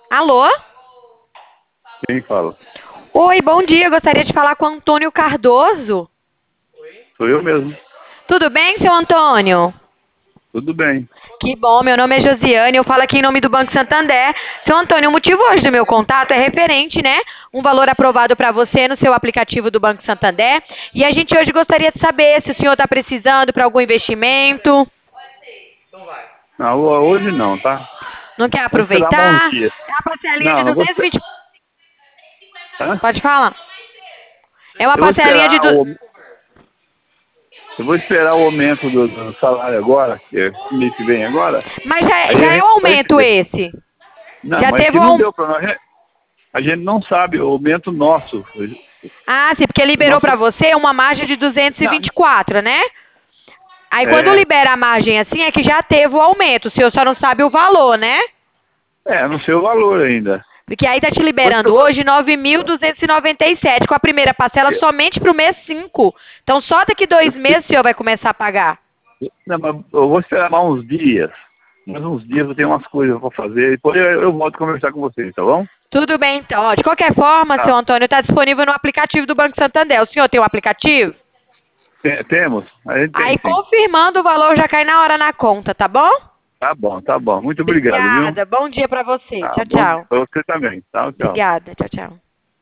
Alô? Quem fala? Oi, bom dia. Gostaria de falar com o Antônio Cardoso. Sou eu mesmo. Tudo bem, seu Antônio? Tudo bem. Que bom, meu nome é Josiane, eu falo aqui em nome do Banco Santander. Seu Antônio, o motivo hoje do meu contato é referente, né? Um valor aprovado para você no seu aplicativo do Banco Santander. E a gente hoje gostaria de saber se o senhor está precisando para algum investimento. Não, hoje não, tá? Não quer Vou esperar mais uns aproveitar? dias. É uma parcelinha de Não, não vou esperar. 220. Hã? Pode falar. É uma Eu vou parcelinha de. esperar eu vou esperar o aumento do salário agora, que é mês que vem agora. Mas já, Aí já a é gente um vai aumento ver. esse. Não, Já mas teve que um não aumento. deu para nós. A gente não sabe o aumento nosso. Ah, sim, porque liberou Nosso, para você uma margem de não, 224, né? Aí quando é, libera a margem assim é que já teve o aumento. O senhor só não sabe o valor, né? não sei o valor ainda. Porque aí tá te Quanto que eu liberando vou. hoje 9.297 com a primeira parcela somente pro mês 5. Então só daqui 2 meses o senhor vai começar a pagar. Não, mas eu vou esperar mais uns dias. Mais uns dias eu tenho umas coisas para fazer. Depois eu volto a conversar com vocês, tá bom? Tudo bem, então. Ó, de qualquer forma, seu Tá. Antônio, está disponível no aplicativo do Banco Santander. O senhor tem o aplicativo? Temos? A gente tem, Aí, sim. confirmando o valor, já cai na hora na conta, tá bom? Tá bom, tá bom. Muito obrigado, viu? Obrigada. Bom dia pra você. Tá Tchau, bom dia tchau. pra você também. Tchau, tchau. Obrigada. Tchau, tchau.